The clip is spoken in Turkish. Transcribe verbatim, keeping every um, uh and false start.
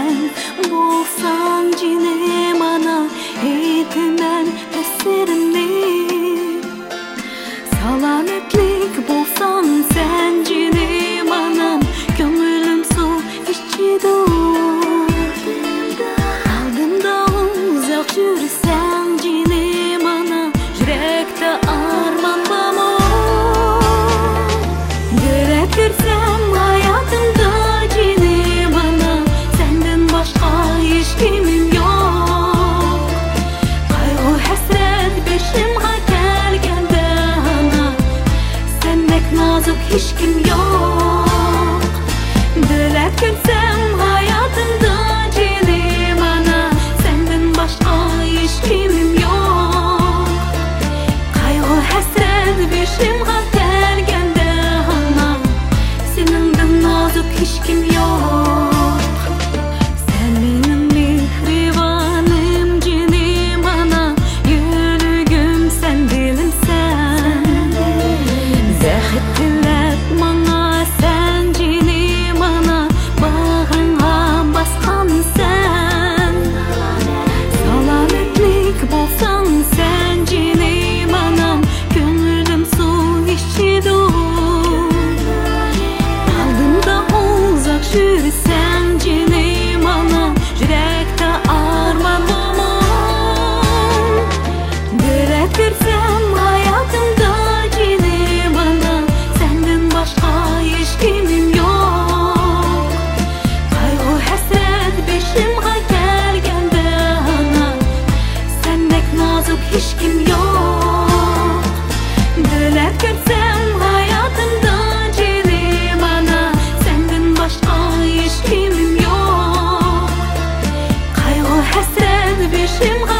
sen bulsan cinim ana etmen esirimni salametlik bulsan sen cinim anam köngülüm su içidur aldımda uzak жүрсең cinim ana yürekte arman bamo Görep görsem hayatımda cinim ana senden başka hiç kimim yok Kaygı hasret başıma gelgende ana sendek nazik hiç kim yok Görep görsem hayatımda cinim ana senden başka hiç kimim yok Kaygı hasret başıma gelgende ana seninle nazik hiç kim yok Sen benim mihribanım cinim ana yürügüm sen dilimsen Zahit dilep bana sen cinim ana bağrına baskan sen Salametlik bolsan sen cinim anam Köngülüm su içidur Aldımda uzak жүрсең cinim anam Yürekte arman bamam Görep görsem hayatımda cinim anam Senden başka hiç kimim yok Kaygı hasret başıma gelgende ana Sendek nazik hiç kim yok Görep görsem hayatımda cinim ana Senden başka hiç kimim yok Kaygı hasret başıma